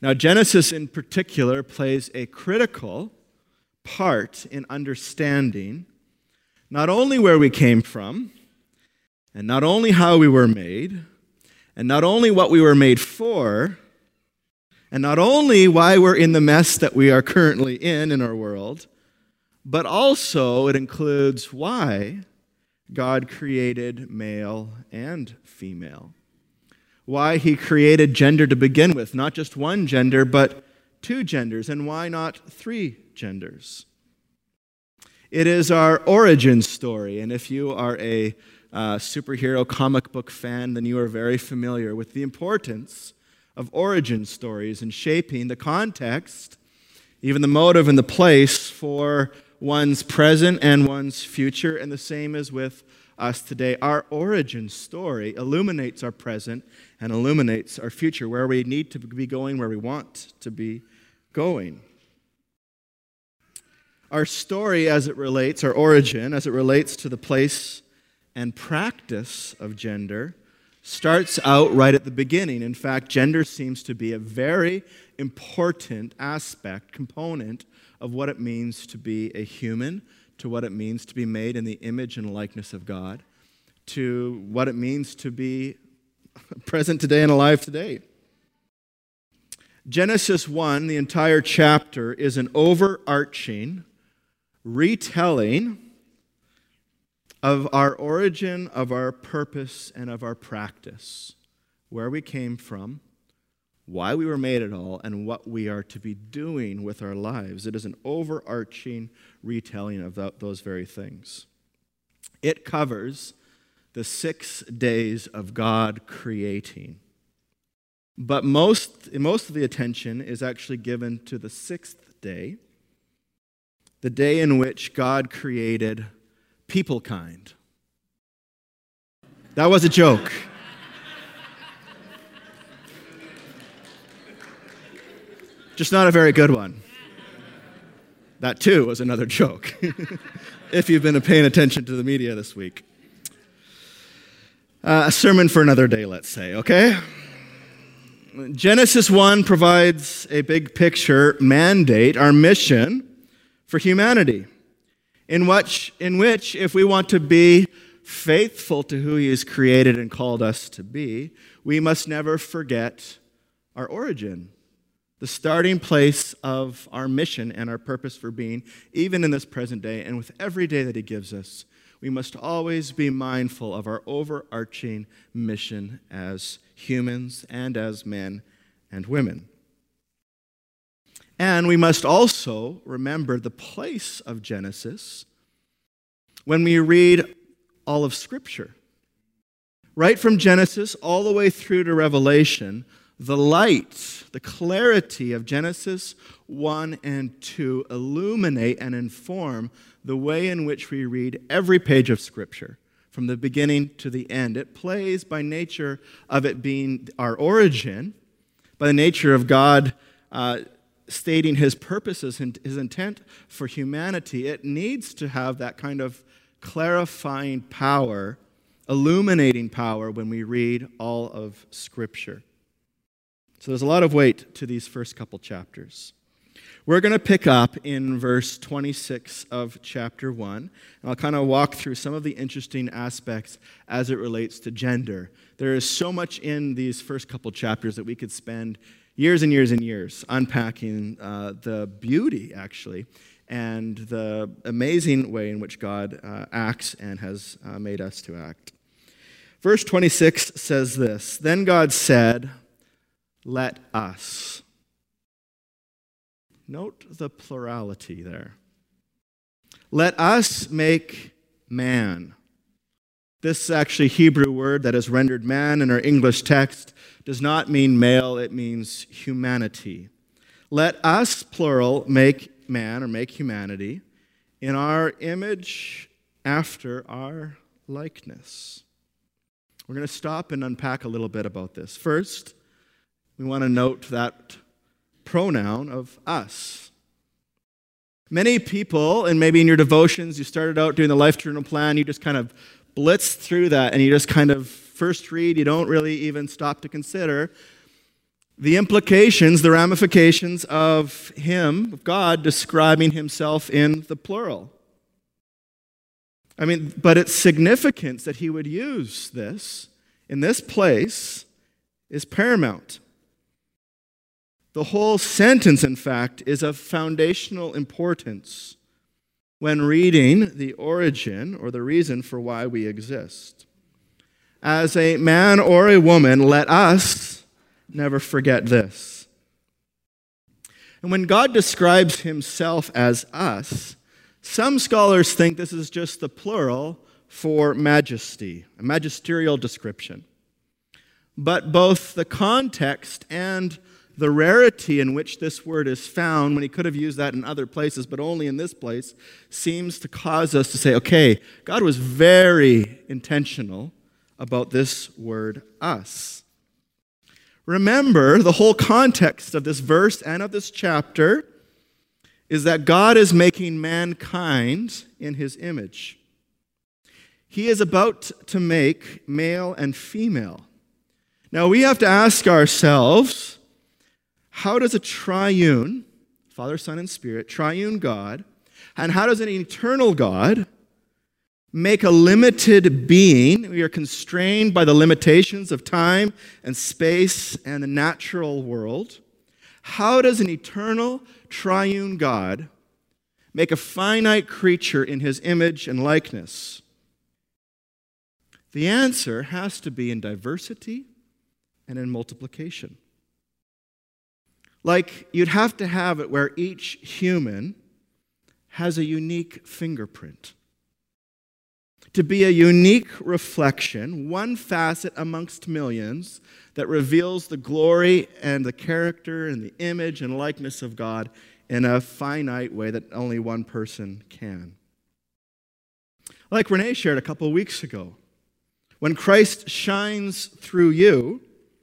Now, Genesis in particular plays a critical part in understanding not only where we came from, and not only how we were made, and not only what we were made for, and not only why we're in the mess that we are currently in our world, but also it includes why God created male and female. Why he created gender to begin with, not just one gender, but two genders, and why not three genders? It is our origin story, and if you are a superhero comic book fan, then you are very familiar with the importance of origin stories in shaping the context, even the motive and the place for one's present and one's future, and the same is with us today. Our origin story illuminates our present and illuminates our future, where we need to be going, where we want to be going. Our story as it relates, our origin as it relates to the place and practice of gender starts out right at the beginning. In fact, gender seems to be a very important aspect, component of what it means to be a human, to what it means to be made in the image and likeness of God, to what it means to be present today and alive today. Genesis 1, the entire chapter, is an overarching retelling of our origin, of our purpose, and of our practice, where we came from, why we were made at all, and what we are to be doing with our lives. It is an overarching retelling of those very things. It covers the 6 days of God creating. But most of the attention is actually given to the 6th day, the day in which God created people-kind. That was a joke. Just not a very good one. That, too, was another joke, if you've been paying attention to the media this week. A sermon for another day, let's say, okay? Genesis 1 provides a big picture mandate, our mission for humanity, in which, if we want to be faithful to who he has created and called us to be, we must never forget our origin, the starting place of our mission and our purpose for being, even in this present day and with every day that he gives us. We must always be mindful of our overarching mission as humans and as men and women. And we must also remember the place of Genesis when we read all of Scripture. Right from Genesis all the way through to Revelation, the light, the clarity of Genesis 1 and 2 illuminate and inform the way in which we read every page of Scripture, from the beginning to the end. It plays, by nature of it being our origin, by the nature of God stating his purposes and his intent for humanity, it needs to have that kind of clarifying power, illuminating power when we read all of Scripture. So there's a lot of weight to these first couple chapters. We're going to pick up in verse 26 of chapter 1, and I'll kind of walk through some of the interesting aspects as it relates to gender. There is so much in these first couple chapters that we could spend years and years and years unpacking the beauty, actually, and the amazing way in which God acts and has made us to act. Verse 26 says this, "Then God said, 'Let us.'" Note the plurality there. "Let us make man." This actually Hebrew word that is rendered man in our English text does not mean male, it means humanity. Let us, plural, make man or make humanity in our image after our likeness. We're going to stop and unpack a little bit about this. First, we want to note that pronoun of us. Many people, and maybe in your devotions, you started out doing the Life Journal plan, you just kind of blitzed through that, and you just kind of first read, you don't really even stop to consider the implications, the ramifications of him, of God, describing himself in the plural. But its significance that he would use this in this place is paramount. The whole sentence, in fact, is of foundational importance when reading the origin or the reason for why we exist. As a man or a woman, let us never forget this. And when God describes himself as us, some scholars think this is just the plural for majesty, a magisterial description. But both the context and the rarity in which this word is found, when he could have used that in other places, but only in this place, seems to cause us to say, okay, God was very intentional about this word us. Remember, the whole context of this verse and of this chapter is that God is making mankind in his image. He is about to make male and female. Now we have to ask ourselves, how does a triune, Father, Son, and Spirit, triune God, and how does an eternal God make a limited being? We are constrained by the limitations of time and space and the natural world. How does an eternal, triune God make a finite creature in his image and likeness? The answer has to be in diversity and in multiplication. Like, you'd have to have it where each human has a unique fingerprint. To be a unique reflection, one facet amongst millions that reveals the glory and the character and the image and likeness of God in a finite way that only one person can. Like Renee shared a couple weeks ago, when Christ shines through you,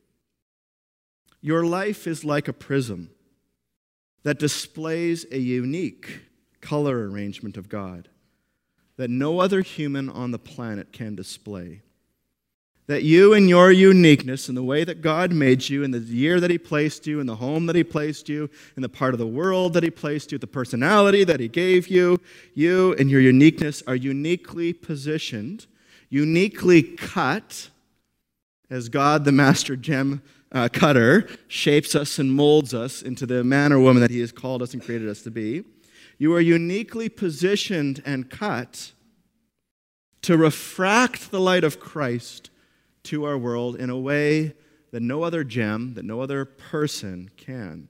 your life is like a prism that displays a unique color arrangement of God that no other human on the planet can display. That you in your uniqueness, in the way that God made you, in the year that he placed you, in the home that he placed you, in the part of the world that he placed you, the personality that he gave you, you and your uniqueness are uniquely positioned, uniquely cut, as God, the master gem cutter, shapes us and molds us into the man or woman that he has called us and created us to be. You are uniquely positioned and cut to refract the light of Christ to our world in a way that no other gem, that no other person can.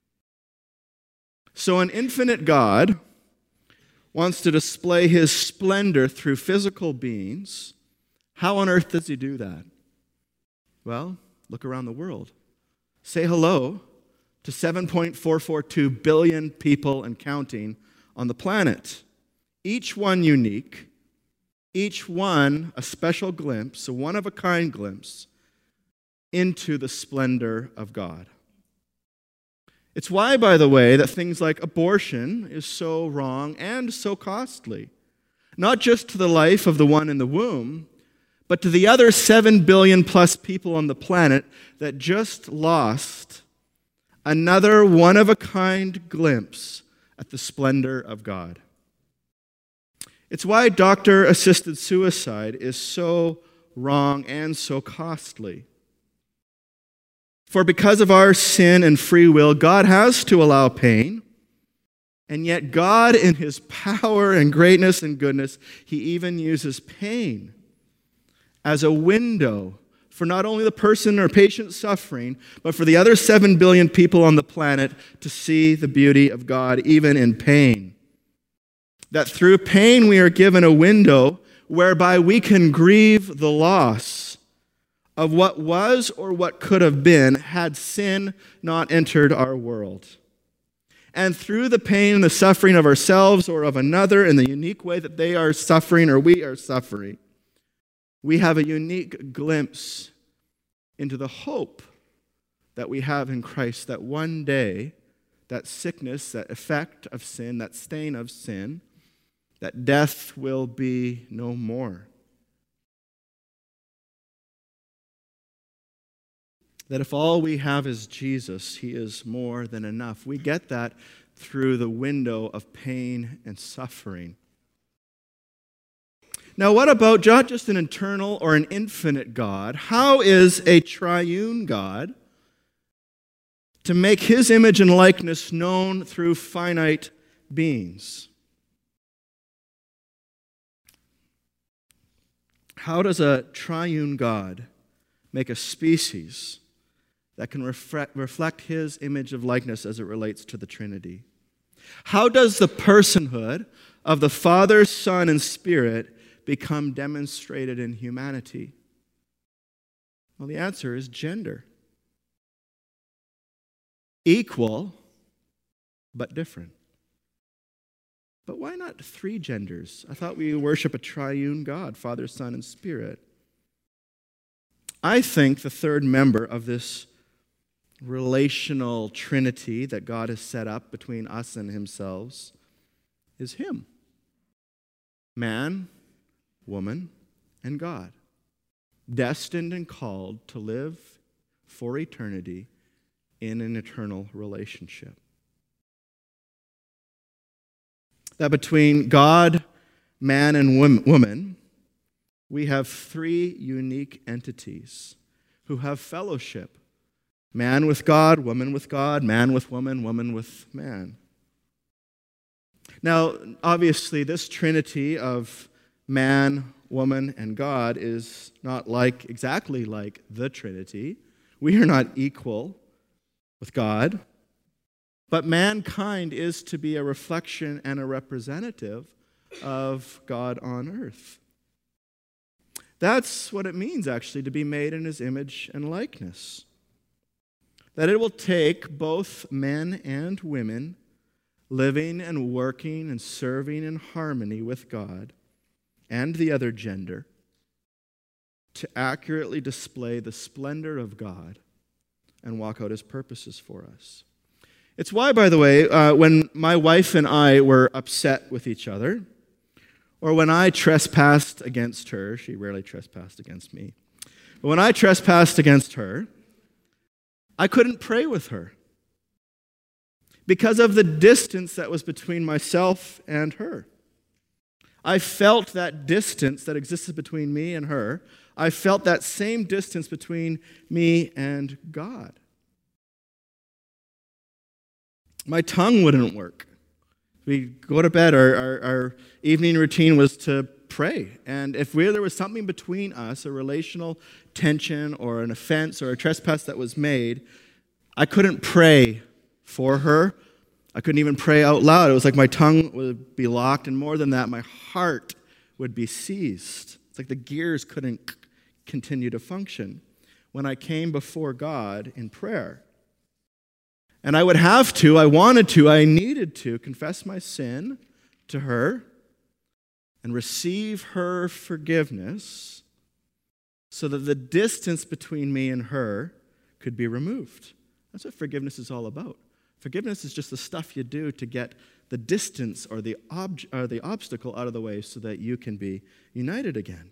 So an infinite God wants to display his splendor through physical beings. How on earth does he do that? Well, look around the world. Say hello to 7.442 billion people and counting on the planet. Each one unique, each one a special glimpse, a one-of-a-kind glimpse into the splendor of God. It's why, by the way, that things like abortion is so wrong and so costly. Not just to the life of the one in the womb, but to the other 7 billion plus people on the planet that just lost another one-of-a-kind glimpse at the splendor of God. It's why doctor-assisted suicide is so wrong and so costly. For because of our sin and free will, God has to allow pain, and yet God, in his power and greatness and goodness, he even uses pain as a window for not only the person or patient suffering, but for the other 7 billion people on the planet to see the beauty of God even in pain. That through pain we are given a window whereby we can grieve the loss of what was or what could have been had sin not entered our world. And through the pain and the suffering of ourselves or of another in the unique way that they are suffering or we are suffering, we have a unique glimpse into the hope that we have in Christ, that one day that sickness, that effect of sin, that stain of sin, that death will be no more. That if all we have is Jesus, he is more than enough. We get that through the window of pain and suffering. Now, what about not just an eternal or an infinite God? How is a triune God to make his image and likeness known through finite beings? How does a triune God make a species that can reflect his image of likeness as it relates to the Trinity? How does the personhood of the Father, Son, and Spirit become demonstrated in humanity? Well, the answer is gender. Equal, but different. But why not three genders? I thought we worship a triune God, Father, Son, and Spirit. I think the third member of this relational trinity that God has set up between us and himself is him. Man, woman, and God, destined and called to live for eternity in an eternal relationship. That between God, man, and woman, we have three unique entities who have fellowship. Man with God, woman with God, man with woman, woman with man. Now, obviously, this trinity of man, woman, and God is not exactly like the Trinity. We are not equal with God. But mankind is to be a reflection and a representative of God on earth. That's what it means, actually, to be made in his image and likeness. That it will take both men and women living and working and serving in harmony with God and the other gender to accurately display the splendor of God and walk out his purposes for us. It's why, by the way, when my wife and I were upset with each other, or when I trespassed against her, she rarely trespassed against me, but when I trespassed against her, I couldn't pray with her because of the distance that was between myself and her. I felt that distance that existed between me and her. I felt that same distance between me and God. My tongue wouldn't work. We go to bed, our evening routine was to pray. And if there was something between us, a relational tension or an offense or a trespass that was made, I couldn't pray for her. I couldn't even pray out loud. It was like my tongue would be locked, and more than that, my heart would be seized. It's like the gears couldn't continue to function when I came before God in prayer. And I would have to, I wanted to, I needed to confess my sin to her and receive her forgiveness so that the distance between me and her could be removed. That's what forgiveness is all about. Forgiveness is just the stuff you do to get the distance or the obstacle out of the way so that you can be united again.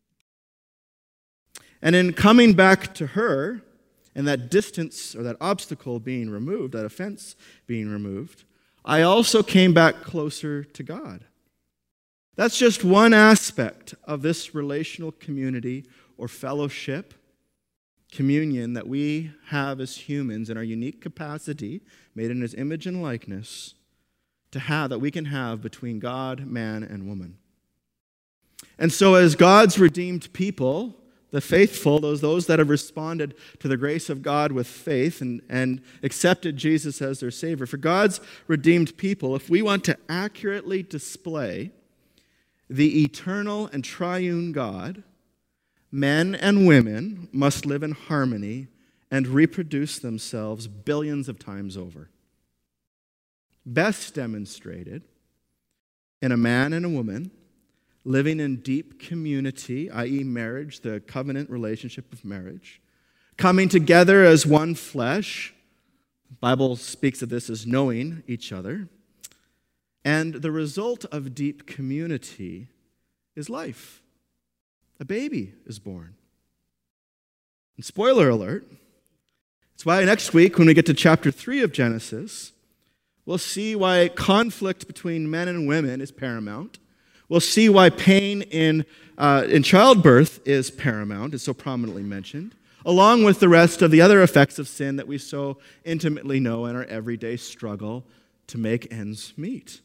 And in coming back to her, and that distance or that obstacle being removed, that offense being removed, I also came back closer to God. That's just one aspect of this relational community or fellowship, communion that we have as humans in our unique capacity, made in his image and likeness, to have, that we can have between God, man, and woman. And so as God's redeemed people, the faithful, those that have responded to the grace of God with faith and accepted Jesus as their Savior. For God's redeemed people, if we want to accurately display the eternal and triune God, men and women must live in harmony and reproduce themselves billions of times over. Best demonstrated in a man and a woman living in deep community, i.e. marriage, the covenant relationship of marriage, coming together as one flesh. The Bible speaks of this as knowing each other. And the result of deep community is life. A baby is born. And spoiler alert, That's why next week, when we get to chapter 3 of Genesis, we'll see why conflict between men and women is paramount. We'll see why pain in childbirth is paramount, is so prominently mentioned, along with the rest of the other effects of sin that we so intimately know in our everyday struggle to make ends meet.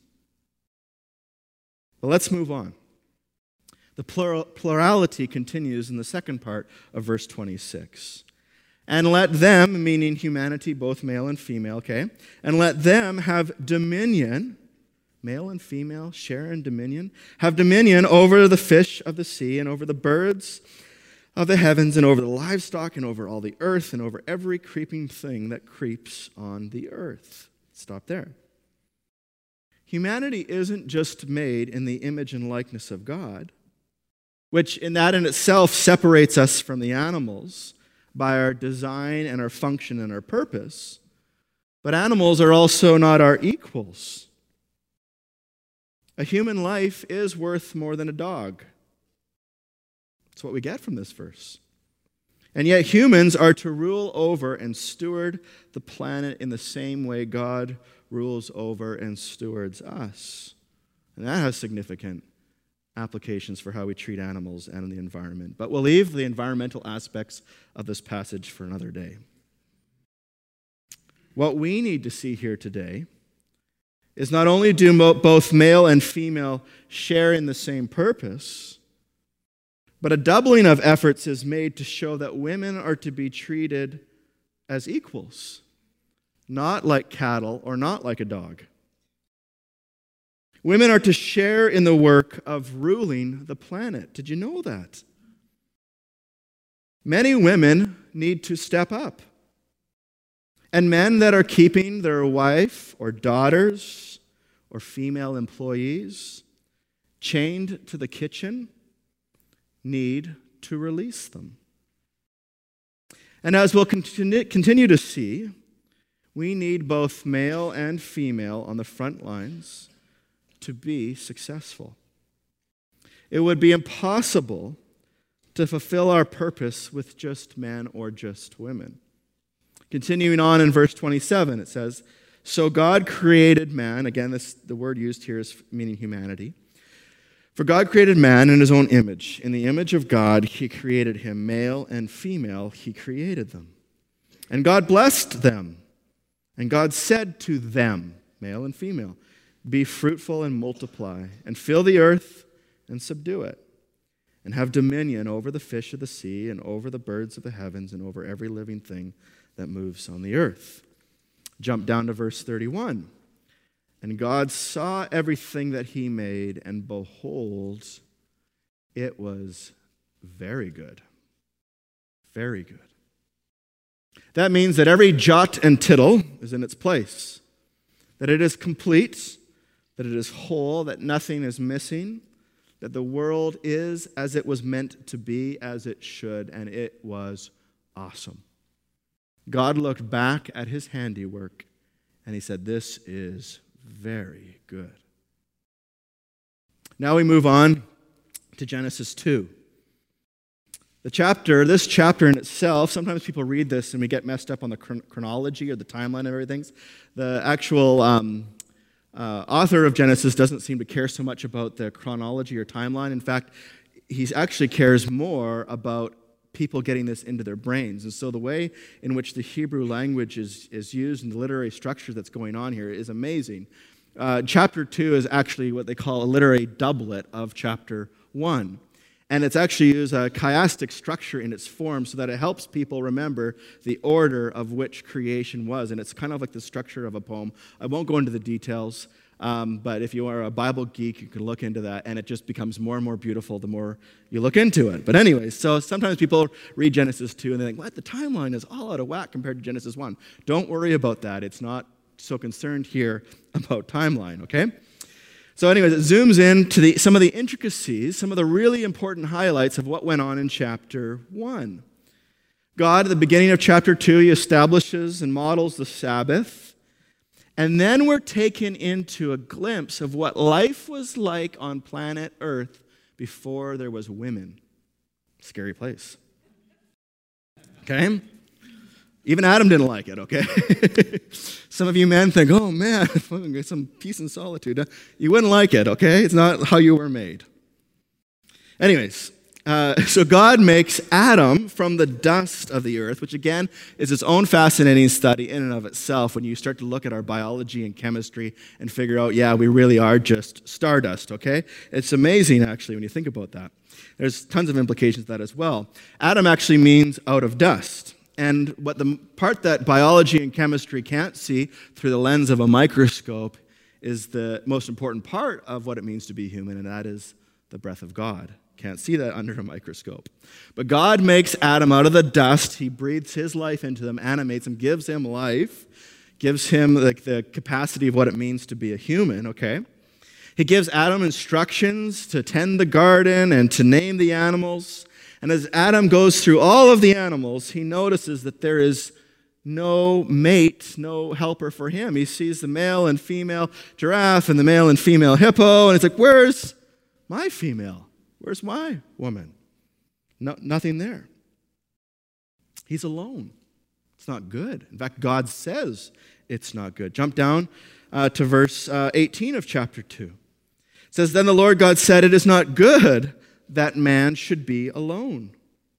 But let's move on. The plurality continues in the second part of verse 26. And let them, meaning humanity, both male and female, okay? And let them have dominion, male and female, share in dominion, have dominion over the fish of the sea and over the birds of the heavens and over the livestock and over all the earth and over every creeping thing that creeps on the earth. Stop there. Humanity isn't just made in the image and likeness of God, which in itself separates us from the animals by our design and our function and our purpose, but animals are also not our equals. A human life is worth more than a dog. That's what we get from this verse. And yet humans are to rule over and steward the planet in the same way God rules over and stewards us. And that has significant applications for how we treat animals and the environment. But we'll leave the environmental aspects of this passage for another day. What we need to see here today is not only do both male and female share in the same purpose, but a doubling of efforts is made to show that women are to be treated as equals, not like cattle or not like a dog. Women are to share in the work of ruling the planet. Did you know that? Many women need to step up. And men that are keeping their wife or daughters or female employees chained to the kitchen need to release them. And as we'll continue to see, we need both male and female on the front lines to be successful. It would be impossible to fulfill our purpose with just men or just women. Continuing on in verse 27, it says, "So God created man," again, the word used here is meaning humanity. "For God created man in his own image. In the image of God, he created him. Male and female, he created them. And God blessed them. And God said to them," male and female, "Be fruitful and multiply, and fill the earth and subdue it, and have dominion over the fish of the sea, and over the birds of the heavens, and over every living thing that moves on the earth." Jump down to verse 31. "And God saw everything that he made, and behold, it was very good." Very good. That means that every jot and tittle is in its place, that it is complete, that it is whole, that nothing is missing, that the world is as it was meant to be, as it should, and it was awesome. God looked back at his handiwork, and he said, "This is very good." Now we move on to Genesis 2. This chapter in itself, sometimes people read this and we get messed up on the chronology or the timeline of everything. The actual author of Genesis doesn't seem to care so much about the chronology or timeline. In fact, he actually cares more about people getting this into their brains. And so the way in which the Hebrew language is used and the literary structure that's going on here is amazing. Chapter 2 is actually what they call a literary doublet of chapter 1. And it's actually used a chiastic structure in its form so that it helps people remember the order of which creation was. And it's kind of like the structure of a poem. I won't go into the details, but if you are a Bible geek, you can look into that, and it just becomes more and more beautiful the more you look into it. But anyways, so sometimes people read Genesis 2 and they think, what? The timeline is all out of whack compared to Genesis 1. Don't worry about that. It's not so concerned here about timeline, okay? So anyways, it zooms in to some of the intricacies, some of the really important highlights of what went on in chapter 1. God, at the beginning of chapter 2, he establishes and models the Sabbath. And then we're taken into a glimpse of what life was like on planet Earth before there was women. Scary place. Okay? Even Adam didn't like it, okay? Some of you men think, oh man, get some peace and solitude. You wouldn't like it, okay? It's not how you were made. Anyways, so God makes Adam from the dust of the earth, which again is its own fascinating study in and of itself when you start to look at our biology and chemistry and figure out, yeah, we really are just stardust, okay? It's amazing, actually, when you think about that. There's tons of implications to that as well. Adam actually means out of dust. And what the part that biology and chemistry can't see through the lens of a microscope is the most important part of what it means to be human, and that is the breath of God. Can't see that under a microscope. But God makes Adam out of the dust. He breathes his life into him, animates him, gives him life, gives him the capacity of what it means to be a human, okay? He gives Adam instructions to tend the garden and to name the animals. And as Adam goes through all of the animals, he notices that there is no mate, no helper for him. He sees the male and female giraffe and the male and female hippo, and it's like, where's my female? Where's my woman? No, nothing there. He's alone. It's not good. In fact, God says it's not good. Jump down to verse 18 of chapter 2. It says, then the Lord God said, it is not good that man should be alone.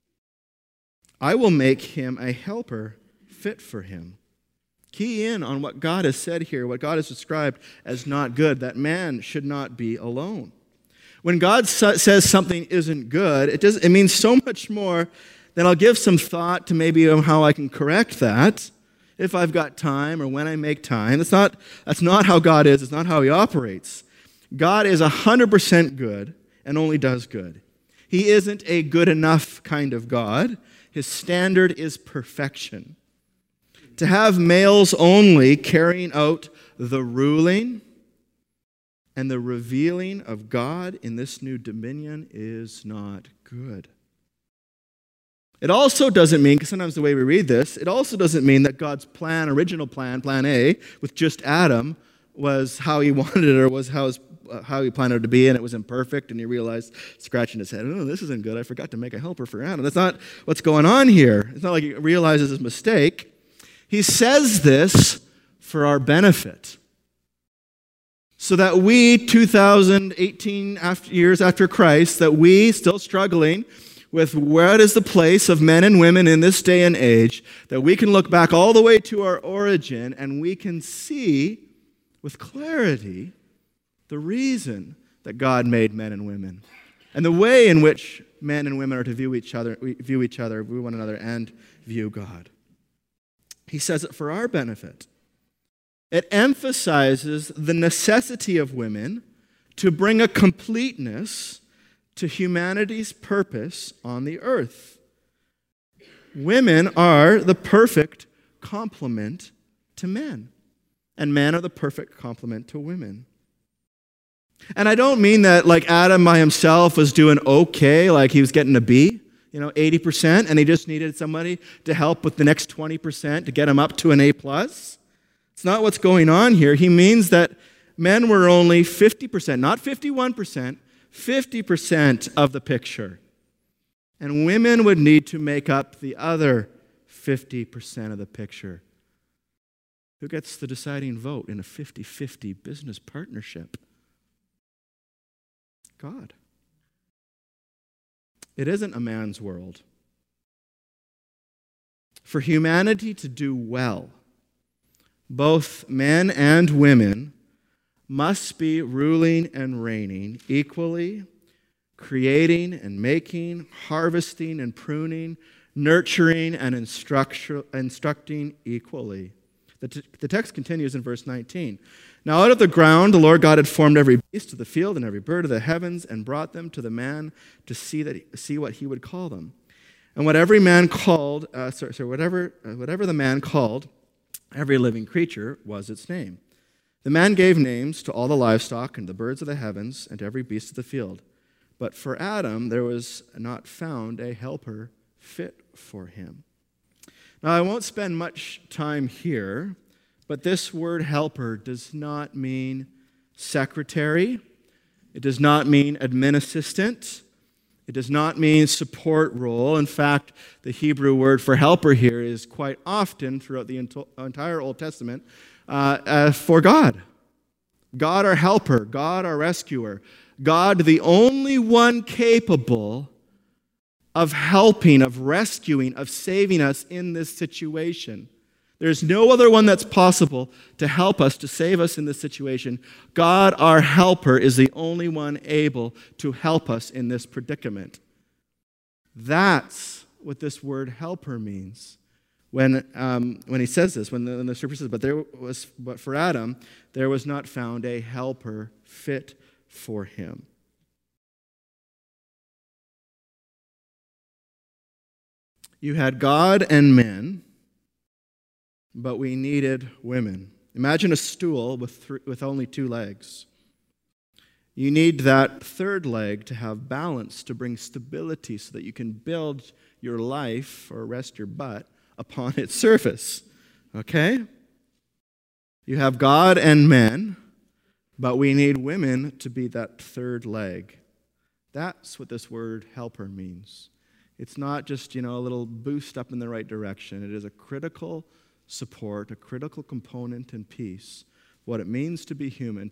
I will make him a helper fit for him. Key in on what God has said here, what God has described as not good, that man should not be alone. When God says something isn't good, it means so much more than I'll give some thought to maybe how I can correct that if I've got time or when I make time. That's not how God is. It's not how he operates. God is 100% good and only does good. He isn't a good enough kind of God. His standard is perfection. To have males only carrying out the ruling and the revealing of God in this new dominion is not good. It also doesn't mean, because sometimes the way we read this, it also doesn't mean that God's plan, original plan, plan A, with just Adam, was how he wanted it or was how he planned it to be, and it was imperfect, and he realized, scratching his head, oh, this isn't good. I forgot to make a helper for Adam. That's not what's going on here. It's not like he realizes his mistake. He says this for our benefit, so that we, 2018 years after Christ, that we, still struggling with what is the place of men and women in this day and age, that we can look back all the way to our origin, and we can see with clarity the reason that God made men and women, and the way in which men and women are to view each other, view one another, and view God. He says it for our benefit. It emphasizes the necessity of women to bring a completeness to humanity's purpose on the earth. Women are the perfect complement to men, and men are the perfect complement to women. And I don't mean that like Adam by himself was doing okay, like he was getting a B, 80%, and he just needed somebody to help with the next 20% to get him up to an A+. It's not what's going on here. He means that men were only 50%, not 51%, 50% of the picture. And women would need to make up the other 50% of the picture. Who gets the deciding vote in a 50-50 business partnership? God. It isn't a man's world. For humanity to do well, both men and women must be ruling and reigning equally, creating and making, harvesting and pruning, nurturing and instructing equally. The text continues in verse 19. Now out of the ground the Lord God had formed every beast of the field and every bird of the heavens and brought them to the man to see what he would call them. And whatever the man called, every living creature was its name. The man gave names to all the livestock and the birds of the heavens and to every beast of the field. But for Adam there was not found a helper fit for him. Now I won't spend much time here, but this word helper does not mean secretary. It does not mean admin assistant. It does not mean support role. In fact, the Hebrew word for helper here is quite often throughout the entire Old Testament for God. God our helper, God our rescuer, God the only one capable of helping, of rescuing, of saving us in this situation. There's no other one that's possible to help us, to save us in this situation. God, our helper, is the only one able to help us in this predicament. That's what this word helper means. When he says this, when the scripture says, but for Adam, there was not found a helper fit for him. You had God and men, but we needed women. Imagine a stool with only 2 legs. You need that third leg to have balance, to bring stability so that you can build your life or rest your butt upon its surface. Okay? You have God and men, but we need women to be that third leg. That's what this word helper means. It's not just, a little boost up in the right direction. It is a critical support, a critical component in peace. What it means to be human,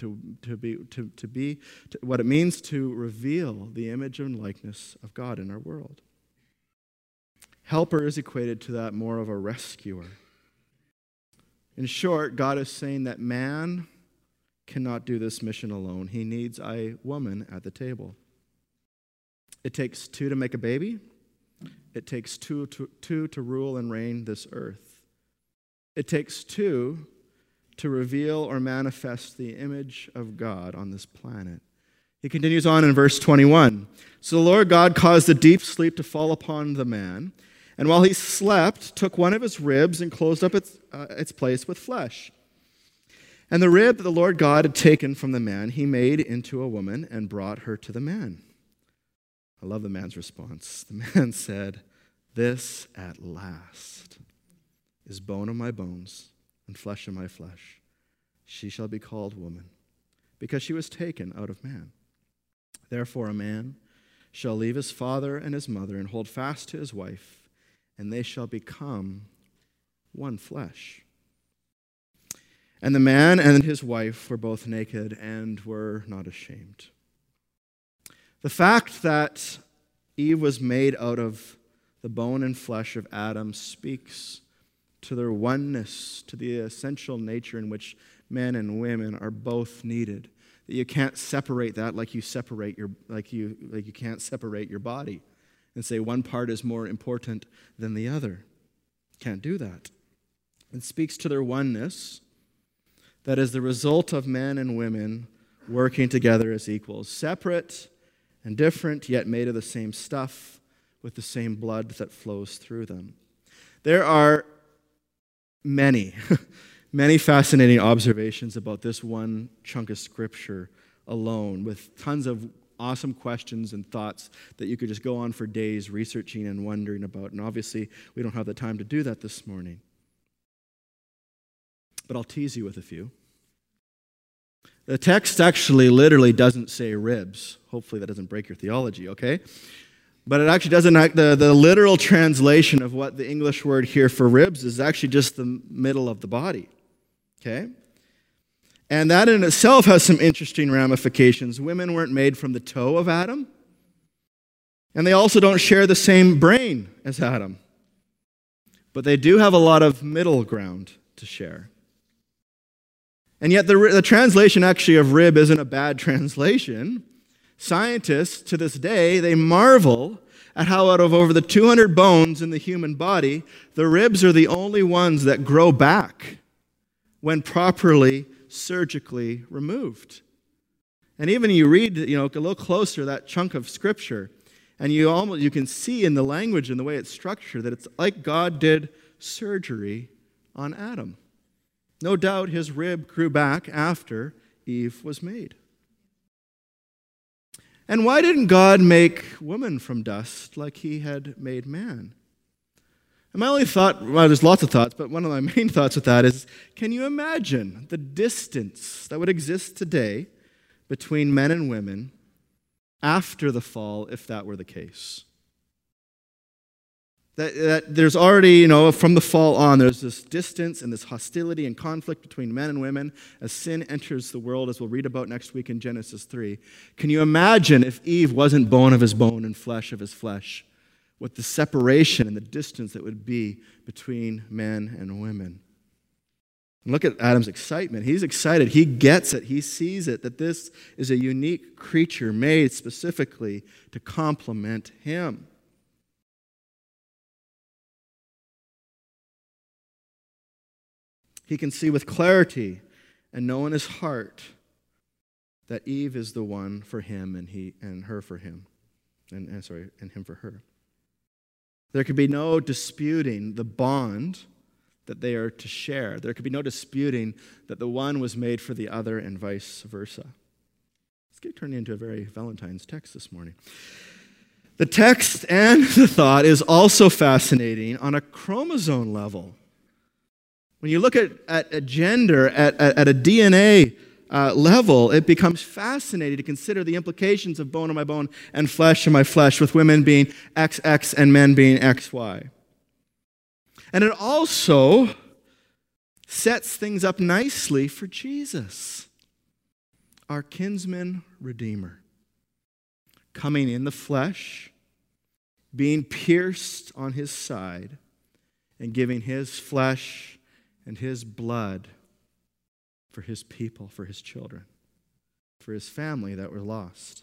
what it means to reveal the image and likeness of God in our world. Helper is equated to that more of a rescuer. In short, God is saying that man cannot do this mission alone. He needs a woman at the table. It takes 2 to make a baby. It takes two to rule and reign this earth. It takes 2 to reveal or manifest the image of God on this planet. He continues on in verse 21. So the Lord God caused a deep sleep to fall upon the man, and while he slept, took one of his ribs and closed up its place with flesh. And the rib that the Lord God had taken from the man, he made into a woman and brought her to the man. I love the man's response. The man said, "This at last is bone of my bones and flesh of my flesh. She shall be called woman, because she was taken out of man. Therefore a man shall leave his father and his mother and hold fast to his wife, and they shall become one flesh." And the man and his wife were both naked and were not ashamed. The fact that Eve was made out of the bone and flesh of Adam speaks to their oneness, to the essential nature in which men and women are both needed. That you can't separate that like you can't separate your body and say one part is more important than the other. Can't do that. It speaks to their oneness, that is the result of men and women working together as equals, separate and different, yet made of the same stuff with the same blood that flows through them. There are many fascinating observations about this one chunk of Scripture alone, with tons of awesome questions and thoughts that you could just go on for days researching and wondering about. And obviously, we don't have the time to do that this morning. But I'll tease you with a few. The text actually literally doesn't say ribs. Hopefully that doesn't break your theology, okay? But it actually doesn't, the literal translation of what the English word here for ribs is actually just the middle of the body, okay? And that in itself has some interesting ramifications. Women weren't made from the toe of Adam, and they also don't share the same brain as Adam. But they do have a lot of middle ground to share. And yet the translation actually of rib isn't a bad translation. Scientists to this day, they marvel at how out of over the 200 bones in the human body, the ribs are the only ones that grow back when properly surgically removed. And even you read, a little closer that chunk of Scripture, and you can see in the language and the way it's structured that it's like God did surgery on Adam. No doubt his rib grew back after Eve was made. And why didn't God make woman from dust like he had made man? And my only thought, there's lots of thoughts, but one of my main thoughts with that is, can you imagine the distance that would exist today between men and women after the fall if that were the case. That there's already, from the fall on, there's this distance and this hostility and conflict between men and women as sin enters the world, as we'll read about next week in Genesis 3. Can you imagine if Eve wasn't bone of his bone and flesh of his flesh? What the separation and the distance that would be between men and women. And look at Adam's excitement. He's excited. He gets it. He sees it, that this is a unique creature made specifically to complement him. He can see with clarity and know in his heart that Eve is the one for him and her for him. And him for her. There could be no disputing the bond that they are to share. There could be no disputing that the one was made for the other and vice versa. Let's get turned into a very Valentine's text this morning. The text and the thought is also fascinating on a chromosome level. When you look at gender, at a DNA level, it becomes fascinating to consider the implications of bone of my bone and flesh of my flesh, with women being XX and men being XY. And it also sets things up nicely for Jesus, our kinsman redeemer, coming in the flesh, being pierced on his side, and giving his flesh and his blood for his people, for his children, for his family that were lost.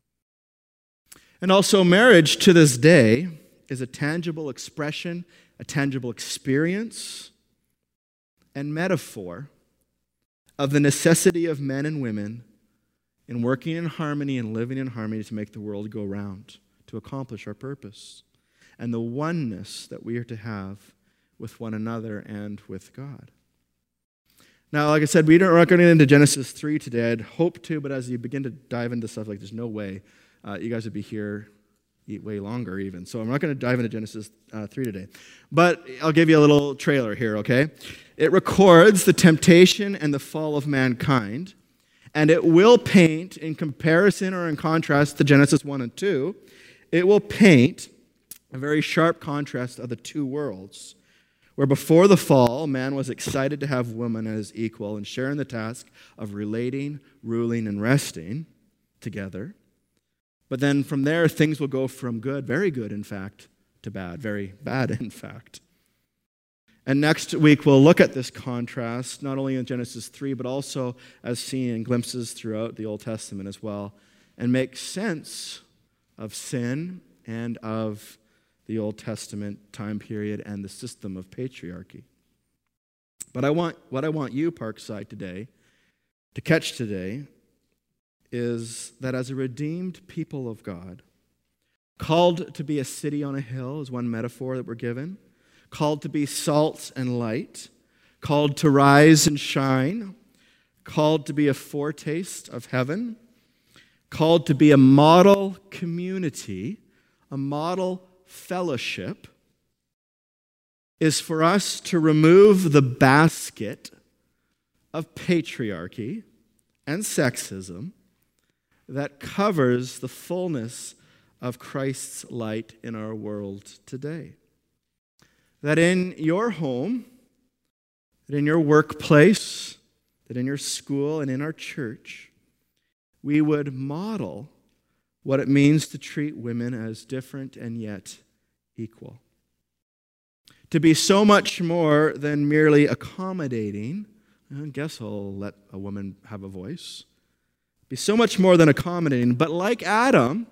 And also, marriage to this day is a tangible expression, a tangible experience, and metaphor of the necessity of men and women in working in harmony and living in harmony to make the world go round, to accomplish our purpose, and the oneness that we are to have with one another and with God. Now, like I said, we're not going into Genesis 3 today. I'd hope to, but as you begin to dive into stuff, there's no way you guys would be here way longer even. So I'm not going to dive into Genesis 3 today. But I'll give you a little trailer here, okay? It records the temptation and the fall of mankind, and it will paint, in comparison or in contrast to Genesis 1 and 2, it will paint a very sharp contrast of the two worlds, where before the fall, man was excited to have woman as equal and sharing the task of relating, ruling, and resting together. But then from there, things will go from good, very good, in fact, to bad, very bad, in fact. And next week, we'll look at this contrast, not only in Genesis 3, but also as seen in glimpses throughout the Old Testament as well, and make sense of sin and of the Old Testament time period and the system of patriarchy. But what I want you, Parkside, today, to catch today, is that as a redeemed people of God, called to be a city on a hill is one metaphor that we're given, called to be salt and light, called to rise and shine, called to be a foretaste of heaven, called to be a model community, a model fellowship, is for us to remove the basket of patriarchy and sexism that covers the fullness of Christ's light in our world today. That in your home, that in your workplace, that in your school and in our church, we would model what it means to treat women as different and yet equal. To be so much more than merely accommodating. I guess I'll let a woman have a voice. Be so much more than accommodating, but like Adam,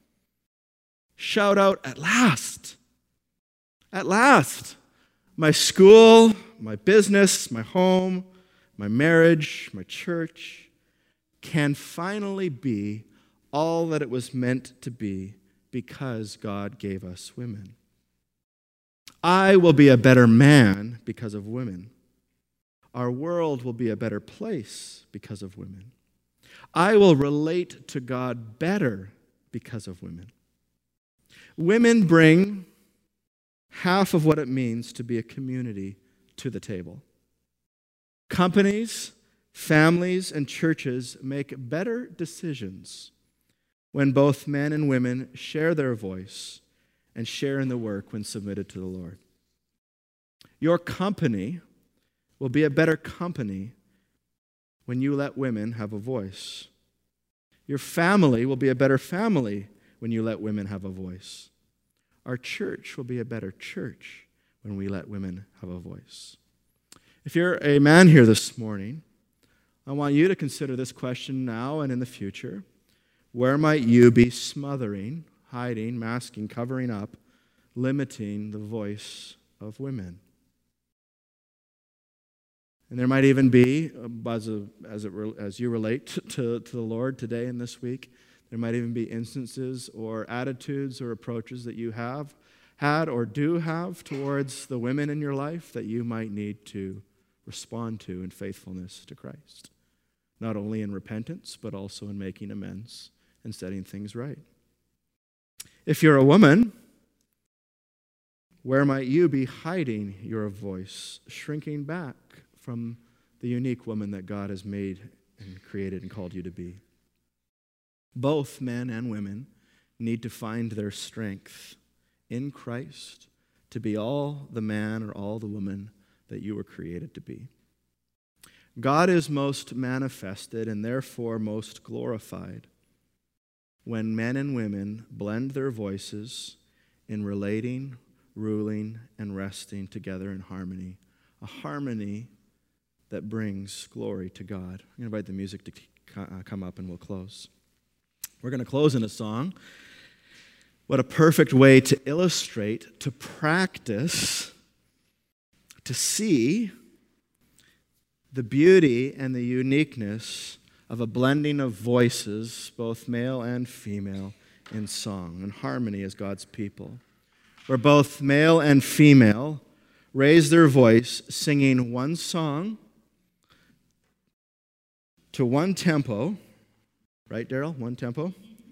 shout out, at last. At last. My school, my business, my home, my marriage, my church can finally be all that it was meant to be because God gave us women. I will be a better man because of women. Our world will be a better place because of women. I will relate to God better because of women. Women bring half of what it means to be a community to the table. Companies, families, and churches make better decisions when both men and women share their voice and share in the work when submitted to the Lord. Your company will be a better company when you let women have a voice. Your family will be a better family when you let women have a voice. Our church will be a better church when we let women have a voice. If you're a man here this morning, I want you to consider this question now and in the future. Where might you be smothering, hiding, masking, covering up, limiting the voice of women? And there might even be, as you relate to the Lord today and this week, there might even be instances or attitudes or approaches that you have had or do have towards the women in your life that you might need to respond to in faithfulness to Christ. Not only in repentance, but also in making amends and setting things right. If you're a woman, where might you be hiding your voice, shrinking back from the unique woman that God has made and created and called you to be? Both men and women need to find their strength in Christ to be all the man or all the woman that you were created to be. God is most manifested and therefore most glorified when men and women blend their voices in relating, ruling, and resting together in harmony, a harmony that brings glory to God. I'm going to invite the music to come up and we'll close. We're going to close in a song. What a perfect way to illustrate, to practice, to see the beauty and the uniqueness of a blending of voices, both male and female, in song and harmony as God's people, where both male and female raise their voice singing one song to one tempo. Right, Daryl? One tempo?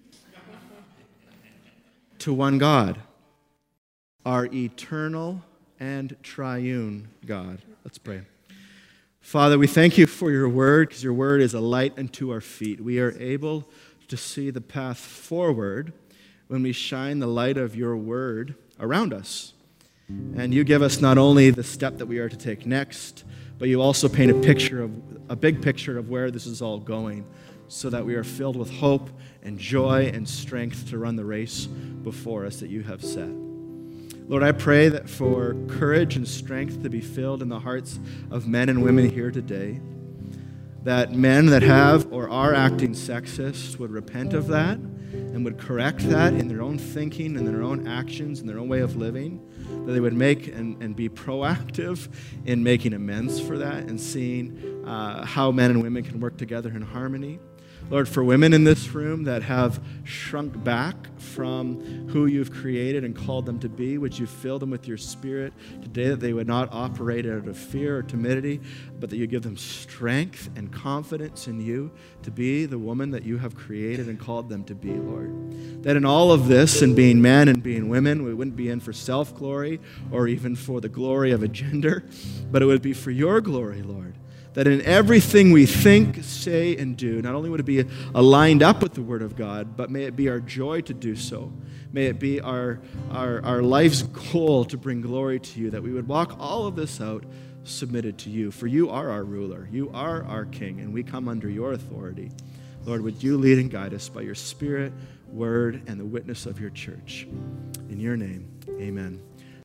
To one God, our eternal and triune God. Let's pray. Father, we thank you for your word, because your word is a light unto our feet. We are able to see the path forward when we shine the light of your word around us. And you give us not only the step that we are to take next, but you also paint a big picture of where this is all going, so that we are filled with hope and joy and strength to run the race before us that you have set. Lord, I pray that for courage and strength to be filled in the hearts of men and women here today, that men that have or are acting sexist would repent of that and would correct that in their own thinking and their own actions and their own way of living, that they would make and be proactive in making amends for that and seeing how men and women can work together in harmony. Lord, for women in this room that have shrunk back from who you've created and called them to be, would you fill them with your Spirit today, that they would not operate out of fear or timidity, but that you give them strength and confidence in you to be the woman that you have created and called them to be, Lord. That in all of this, and being men and being women, we wouldn't be in for self-glory or even for the glory of a gender, but it would be for your glory, Lord. That in everything we think, say, and do, not only would it be aligned up with the Word of God, but may it be our joy to do so. May it be our life's goal to bring glory to you, that we would walk all of this out submitted to you. For you are our ruler, you are our King, and we come under your authority. Lord, would you lead and guide us by your Spirit, Word, and the witness of your church. In your name, amen.